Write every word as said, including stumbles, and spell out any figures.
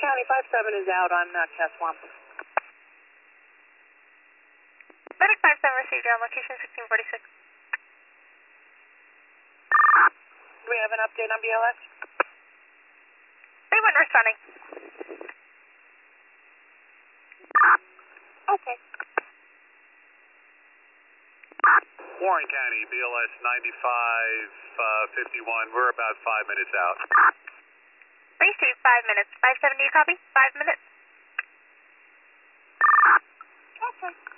County, five seven is out on uh, Caswamp. Medic five seven received on location sixteen forty-six. Do we have an update on B L S? They weren't responding. Okay. Warren County, B L S ninety-five fifty-one. We're about five minutes out. Received five minutes. five seventy, copy? Five minutes. Okay.